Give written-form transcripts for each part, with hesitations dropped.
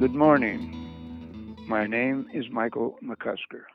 Good morning. My name is Michael McCusker.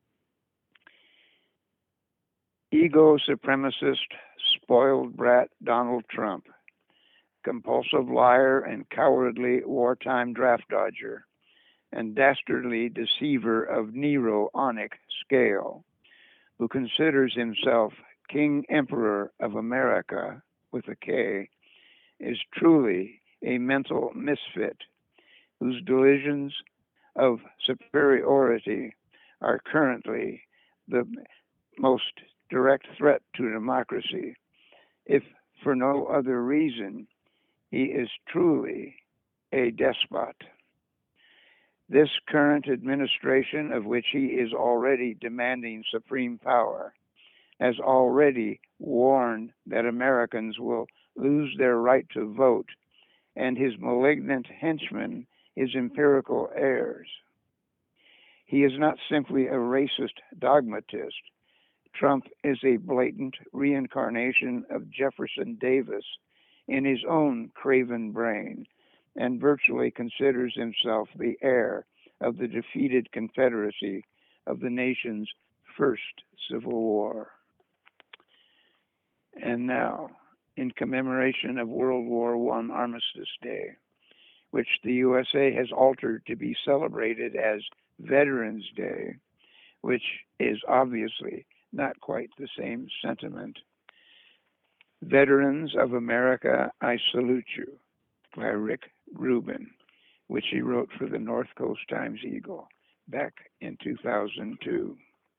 Ego supremacist, spoiled brat Donald Trump, compulsive liar and cowardly wartime draft dodger, and dastardly deceiver of Neronic scale, who considers himself King Emperor of America with a K, is truly a mental misfit whose delusions of superiority are currently the most direct threat to democracy, if for no other reason, he is truly a despot. This current administration, of which he is already demanding supreme power, has already warned that Americans will lose their right to vote, and his malignant henchmen, his empirical heirs. He is not simply a racist dogmatist. Trump is a blatant reincarnation of Jefferson Davis in his own craven brain and virtually considers himself the heir of the defeated Confederacy of the nation's first Civil War. And now, in commemoration of World War I Armistice Day, which the USA has altered to be celebrated as Veterans Day, which is obviously not quite the same sentiment. Veterans of America, I Salute You by Rick Rubin, which he wrote for the North Coast Times Eagle back in 2002.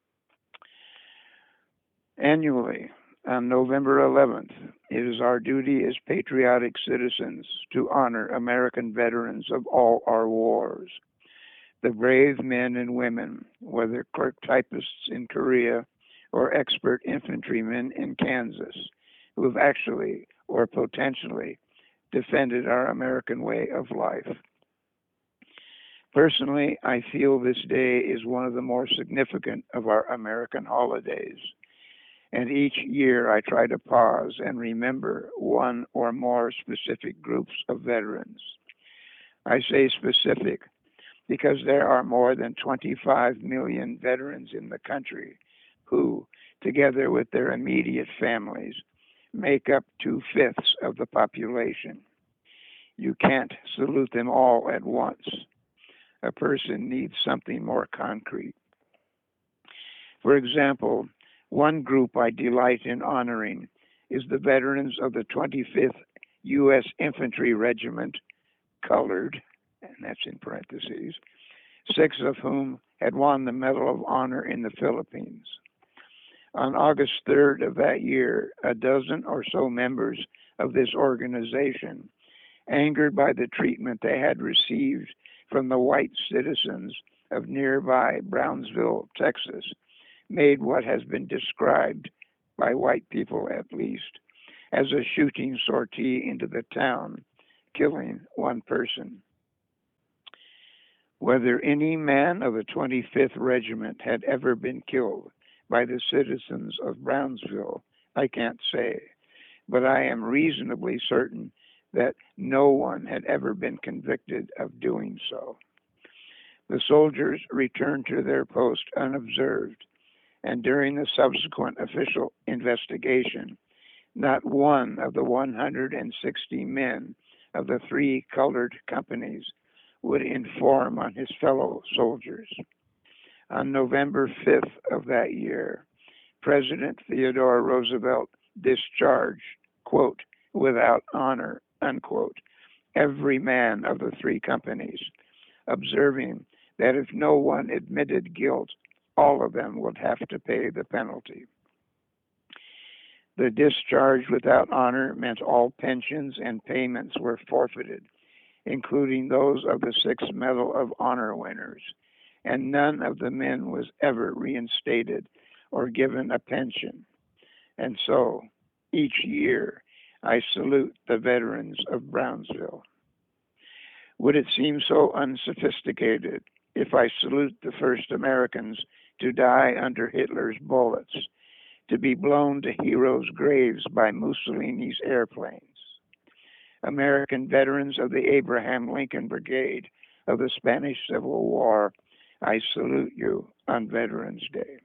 Annually, on November 11th, it is our duty as patriotic citizens to honor American veterans of all our wars. The brave men and women, whether clerk typists in Korea or expert infantrymen in Kansas, who have actually or potentially defended our American way of life. Personally, I feel this day is one of the more significant of our American holidays. And each year I try to pause and remember one or more specific groups of veterans. I say specific because there are more than 25 million veterans in the country who, together with their immediate families, make up 2/5 of the population. You can't salute them all at once. A person needs something more concrete. For example, one group I delight in honoring is the veterans of the 25th U.S. Infantry Regiment, colored, and that's in parentheses, 6 of whom had won the Medal of Honor in the Philippines. On August 3rd of that year, a dozen or so members of this organization, angered by the treatment they had received from the white citizens of nearby Brownsville, Texas, made what has been described, by white people at least, as a shooting sortie into the town, killing one person. Whether any man of the 25th Regiment had ever been killed by the citizens of Brownsville, I can't say, but I am reasonably certain that no one had ever been convicted of doing so. The soldiers returned to their post unobserved, and during the subsequent official investigation, not one of the 160 men of the 3 colored companies would inform on his fellow soldiers. On November 5th of that year, President Theodore Roosevelt discharged, quote, without honor, unquote, every man of the 3 companies, observing that if no one admitted guilt, all of them would have to pay the penalty. The discharge without honor meant all pensions and payments were forfeited, including those of the 6 Medal of Honor winners, and none of the men was ever reinstated or given a pension. And so, each year, I salute the veterans of Brownsville. Would it seem so unsophisticated if I salute the first Americans to die under Hitler's bullets, to be blown to heroes' graves by Mussolini's airplanes? American veterans of the Abraham Lincoln Brigade of the Spanish Civil War, I salute you on Veterans Day.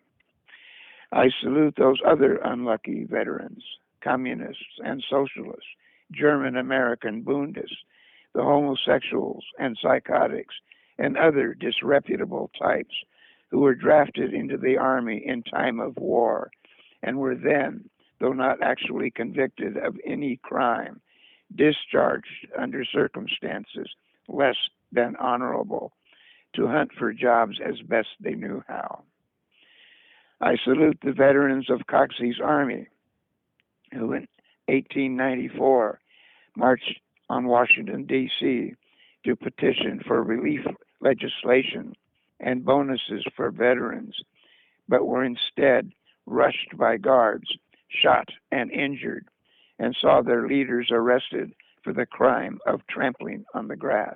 I salute those other unlucky veterans, communists and socialists, German American Bundists, the homosexuals and psychotics, and other disreputable types who were drafted into the army in time of war and were then, though not actually convicted of any crime, discharged under circumstances less than honorable to hunt for jobs as best they knew how. I salute the veterans of Coxey's Army who in 1894 marched on Washington, D.C. to petition for relief legislation and bonuses for veterans, but were instead rushed by guards, shot and injured, and saw their leaders arrested for the crime of trampling on the grass.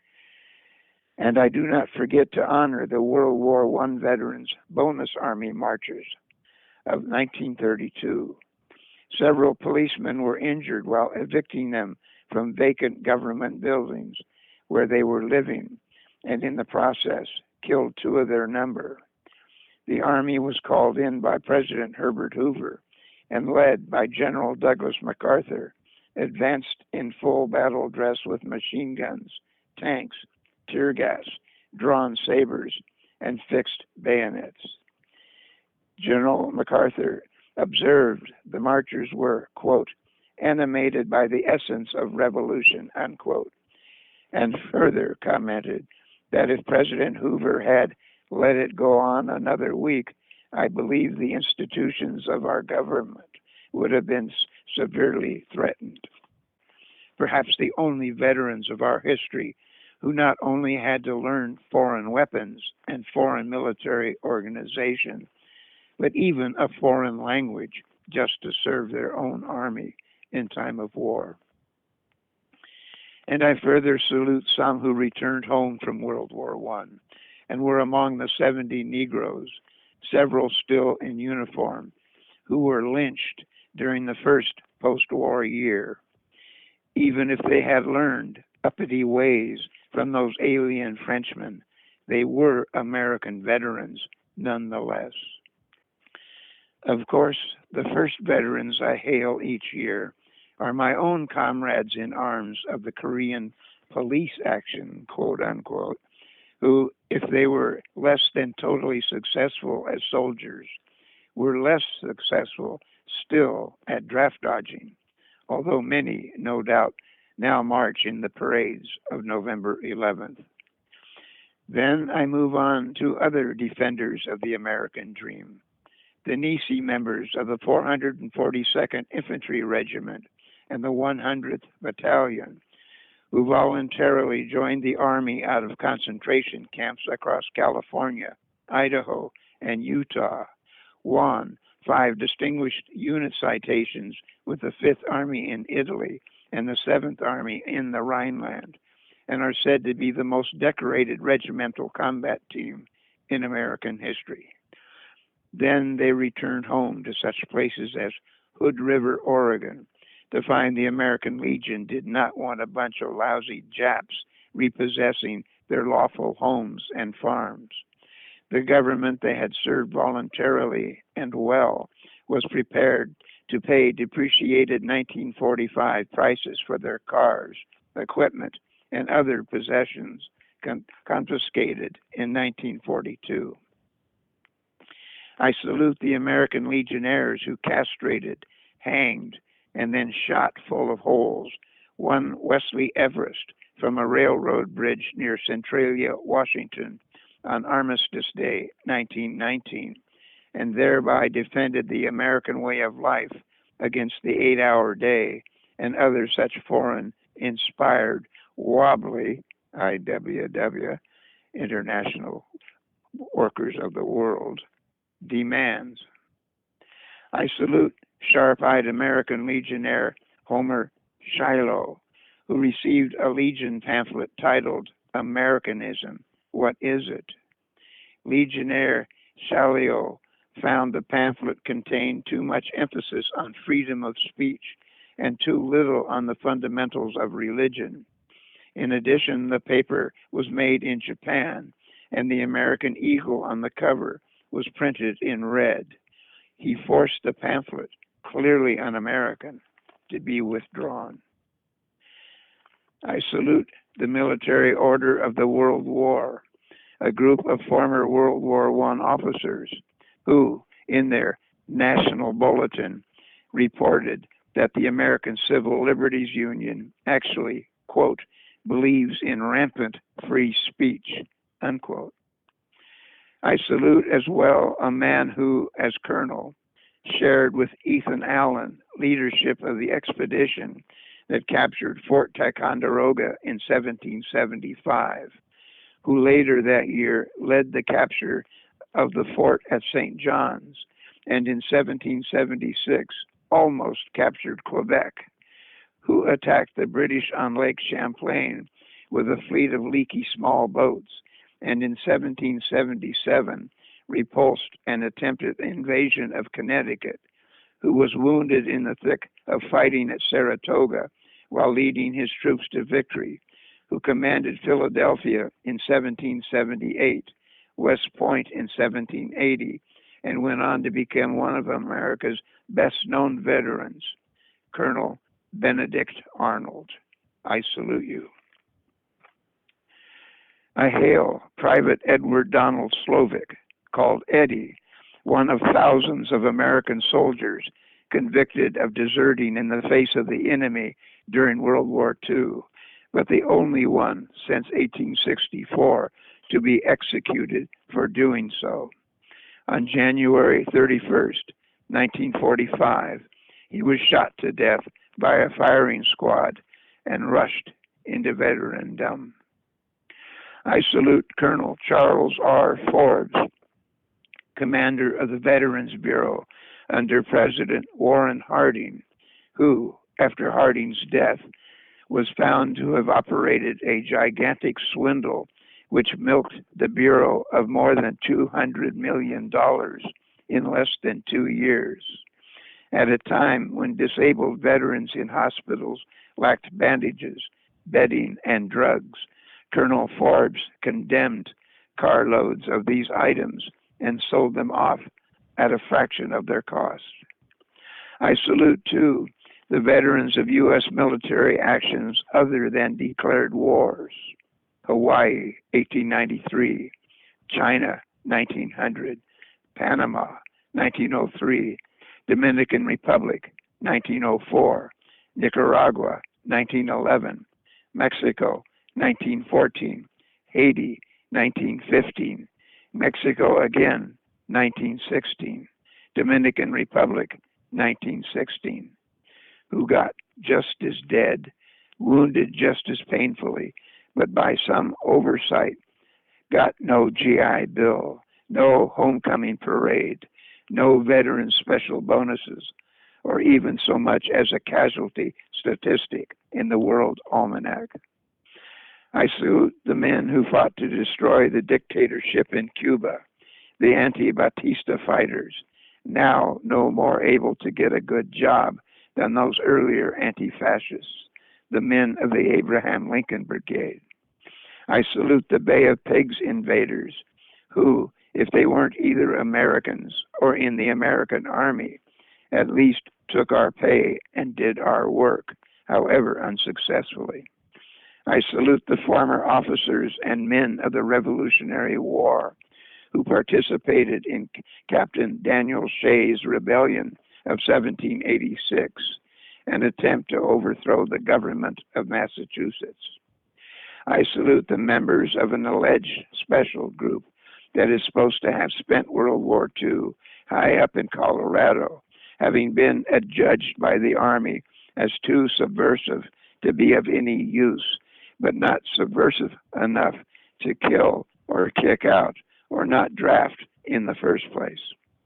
And I do not forget to honor the World War I veterans' bonus army marches of 1932. Several policemen were injured while evicting them from vacant government buildings where they were living, and in the process killed two of their number. The Army was called in by President Herbert Hoover and led by General Douglas MacArthur, advanced in full battle dress with machine guns, tanks, tear gas, drawn sabers, and fixed bayonets. General MacArthur observed the marchers were, quote, animated by the essence of revolution, unquote, and further commented that if President Hoover had let it go on another week, I believe the institutions of our government would have been severely threatened. Perhaps the only veterans of our history who not only had to learn foreign weapons and foreign military organization, but even a foreign language just to serve their own army in time of war. And I further salute some who returned home from World War I and were among the 70 Negroes, several still in uniform, who were lynched during the first post-war year. Even if they had learned uppity ways from those alien Frenchmen, they were American veterans nonetheless. Of course, the first veterans I hail each year are my own comrades in arms of the Korean police action, quote unquote, who, if they were less than totally successful as soldiers, were less successful still at draft dodging, although many, no doubt, now march in the parades of November 11th. Then I move on to other defenders of the American dream, the Nisi members of the 442nd Infantry Regiment and the 100th Battalion, who voluntarily joined the Army out of concentration camps across California, Idaho, and Utah, won 5 distinguished unit citations with the 5th Army in Italy and the 7th Army in the Rhineland, and are said to be the most decorated regimental combat team in American history. Then they returned home to such places as Hood River, Oregon, to find the American Legion did not want a bunch of lousy Japs repossessing their lawful homes and farms. The government they had served voluntarily and well was prepared to pay depreciated 1945 prices for their cars, equipment, and other possessions confiscated in 1942. I salute the American Legionnaires who castrated, hanged, and then shot full of holes one Wesley Everest from a railroad bridge near Centralia, Washington on Armistice Day, 1919, and thereby defended the American way of life against the 8-hour day and other such foreign-inspired, wobbly IWW, International Workers of the World, demands. I salute sharp-eyed American Legionnaire Homer Shiloh, who received a Legion pamphlet titled Americanism, What Is It? Legionnaire Shiloh found the pamphlet contained too much emphasis on freedom of speech and too little on the fundamentals of religion. In addition, the paper was made in Japan, and the American eagle on the cover was printed in red. He forced the pamphlet, clearly un-American, to be withdrawn. I salute the Military Order of the World War, a group of former World War I officers who, in their national bulletin, reported that the American Civil Liberties Union actually, quote, believes in rampant free speech, unquote. I salute as well a man who, as colonel, shared with Ethan Allen leadership of the expedition that captured Fort Ticonderoga in 1775, who later that year led the capture of the fort at St. John's, and in 1776 almost captured Quebec, who attacked the British on Lake Champlain with a fleet of leaky small boats, and in 1777 repulsed an attempted invasion of Connecticut, who was wounded in the thick of fighting at Saratoga while leading his troops to victory, who commanded Philadelphia in 1778, West Point in 1780, and went on to become one of America's best-known veterans, Colonel Benedict Arnold. I salute you. I hail Private Edward Donald Slovic, called Eddie, one of thousands of American soldiers convicted of deserting in the face of the enemy during World War II, but the only one since 1864 to be executed for doing so. On January 31st, 1945, he was shot to death by a firing squad and rushed into veterandom. I salute Colonel Charles R. Forbes, commander of the Veterans Bureau under President Warren Harding, who, after Harding's death, was found to have operated a gigantic swindle which milked the Bureau of more than $200 million in less than 2 years. At a time when disabled veterans in hospitals lacked bandages, bedding, and drugs, Colonel Forbes condemned carloads of these items and sold them off at a fraction of their cost. I salute, too, the veterans of U.S. military actions other than declared wars. Hawaii, 1893, China, 1900, Panama, 1903, Dominican Republic, 1904, Nicaragua, 1911, Mexico, 1914, Haiti, 1915, Mexico again, 1916, Dominican Republic, 1916, who got just as dead, wounded just as painfully, but by some oversight got no GI Bill, no homecoming parade, no veteran special bonuses, or even so much as a casualty statistic in the World Almanac. I salute the men who fought to destroy the dictatorship in Cuba, the anti-Batista fighters, now no more able to get a good job than those earlier anti-fascists, the men of the Abraham Lincoln Brigade. I salute the Bay of Pigs invaders who, if they weren't either Americans or in the American Army, at least took our pay and did our work, however unsuccessfully. I salute the former officers and men of the Revolutionary War who participated in Captain Daniel Shays' rebellion of 1786, an attempt to overthrow the government of Massachusetts. I salute the members of an alleged special group that is supposed to have spent World War II high up in Colorado, having been adjudged by the Army as too subversive to be of any use, but not subversive enough to kill or kick out or not draft in the first place.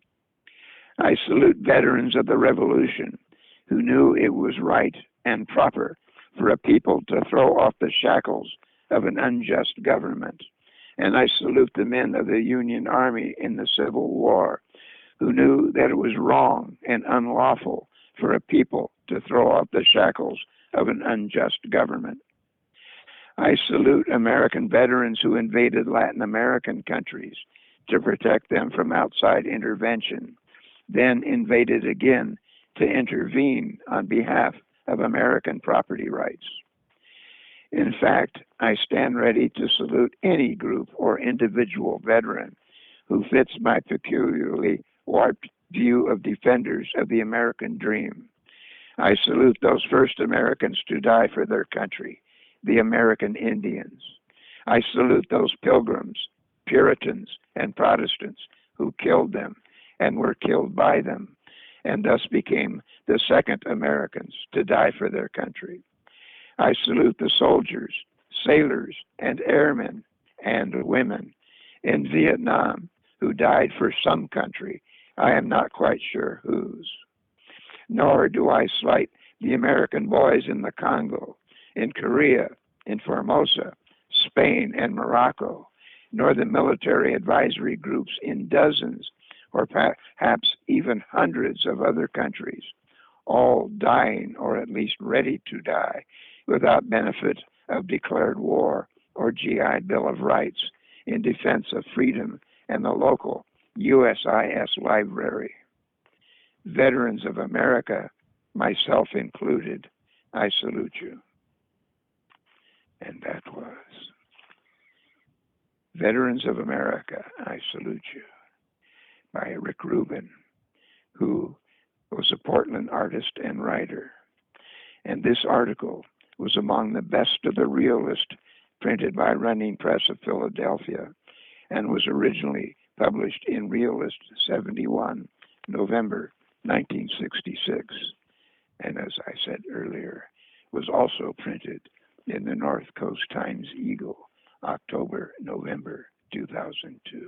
I salute veterans of the Revolution who knew it was right and proper for a people to throw off the shackles of an unjust government. And I salute the men of the Union Army in the Civil War who knew that it was wrong and unlawful for a people to throw off the shackles of an unjust government. I salute American veterans who invaded Latin American countries to protect them from outside intervention, then invaded again to intervene on behalf of American property rights. In fact, I stand ready to salute any group or individual veteran who fits my peculiarly warped view of defenders of the American dream. I salute those first Americans to die for their country, the American Indians. I salute those pilgrims, Puritans, and Protestants who killed them and were killed by them, and thus became the second Americans to die for their country. I salute the soldiers, sailors, and airmen and women in Vietnam who died for some country. I am not quite sure whose. Nor do I slight the American boys in the Congo, in Korea, in Formosa, Spain, and Morocco, nor the military advisory groups in dozens or perhaps even hundreds of other countries, all dying or at least ready to die without benefit of declared war or GI Bill of Rights in defense of freedom and the local USIS library. Veterans of America, myself included, I salute you. And that was Veterans of America, I Salute You, by Rick Rubin, who was a Portland artist and writer. And this article was among the best of the Realist, printed by Running Press of Philadelphia, and was originally published in Realist 71, November 1966. And as I said earlier, was also printed in the North Coast Times-Eagle, October, November 2002.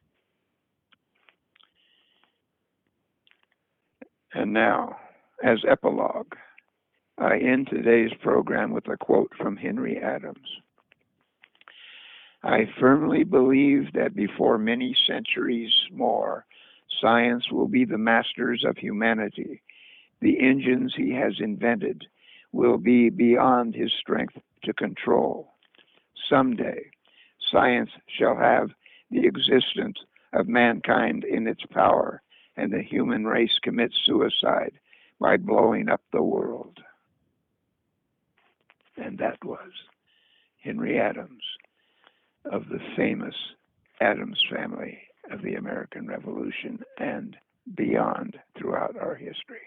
And now, as epilogue, I end today's program with a quote from Henry Adams. I firmly believe that before many centuries more, science will be the masters of humanity. The engines he has invented will be beyond his strength to control. Someday, science shall have the existence of mankind in its power, and the human race commit suicide by blowing up the world. And that was Henry Adams of the famous Adams family of the American Revolution and beyond throughout our history.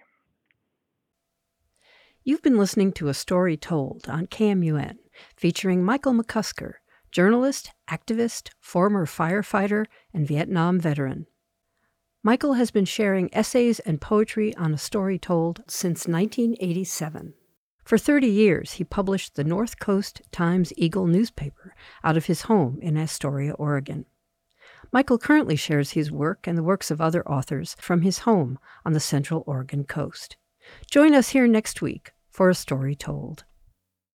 You've been listening to A Story Told on KMUN, featuring Michael McCusker, journalist, activist, former firefighter, and Vietnam veteran. Michael has been sharing essays and poetry on A Story Told since 1987. For 30 years, he published the North Coast Times-Eagle newspaper out of his home in Astoria, Oregon. Michael currently shares his work and the works of other authors from his home on the Central Oregon coast. Join us here next week for A Story Told.